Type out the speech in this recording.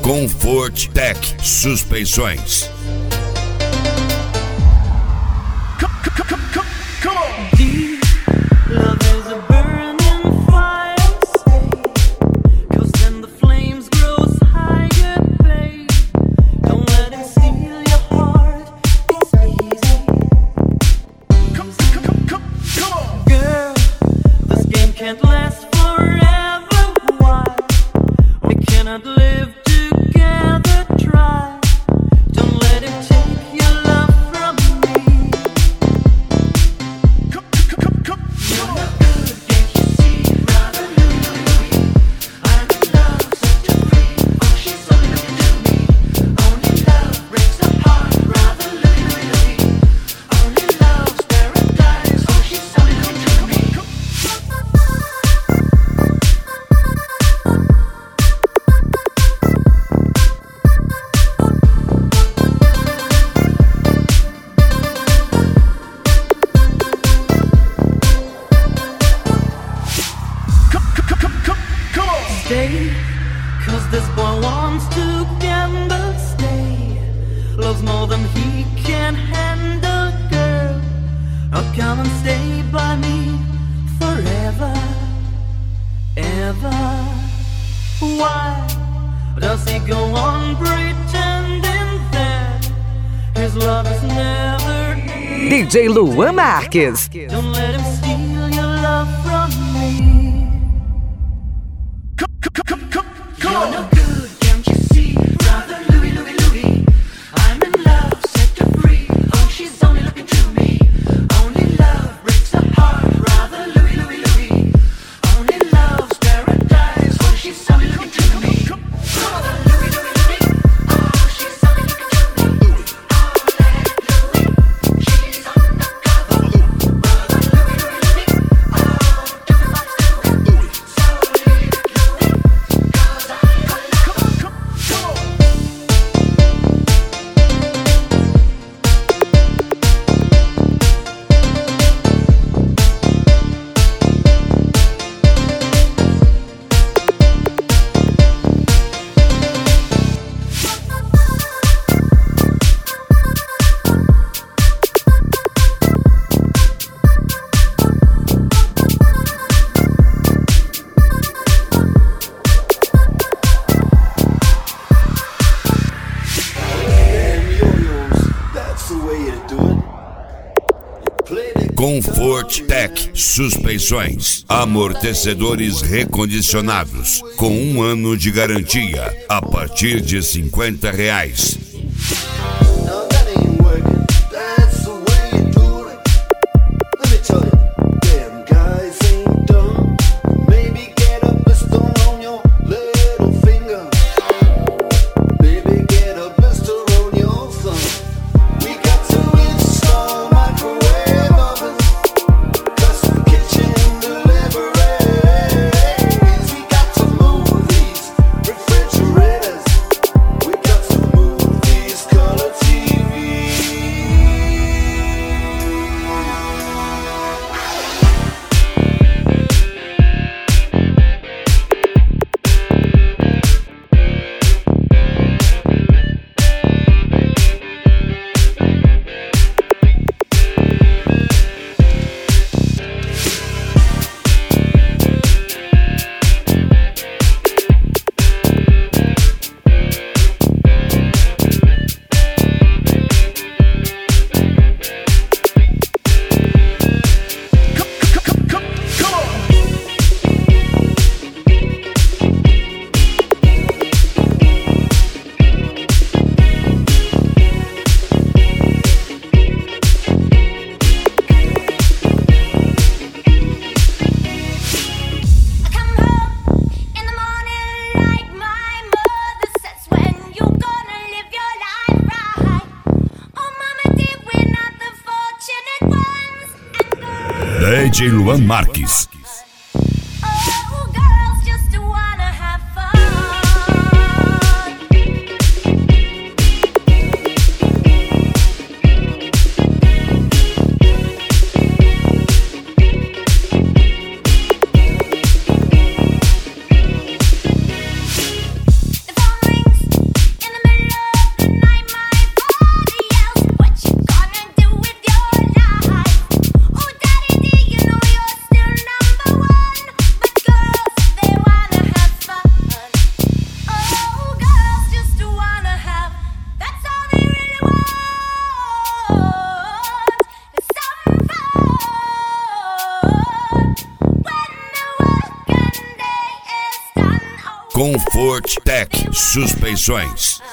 Comfort Tech Suspensões. Stay, 'cause this boy wants to gamble. Stay, loves more than he can handle, girl. Oh, come and stay by me forever, ever. Why does he go on pretending that his love is never here? DJ Luan Marques. Don't let him steal your love from me. You're no good, can't you see? Brother Louie, Louie, Louie, I'm in love, set her free. Oh, she's only looking to me. Only love breaks the heart. Brother Louie, Louie, Louie, only love's paradise. Oh, she's only looking to me. Brother Louie, Louie, Louie, oh, she's only looking to me. Oh, Louie, she's undercover. Brother Louie, Louie, Louie, oh, everybody's doing Louie. So leave it, Louie. Comfort Tech Suspensões, amortecedores recondicionados, com 1 ano de garantia, a partir de R$50. DJ Luan Marques. Comfort Tech Suspensões.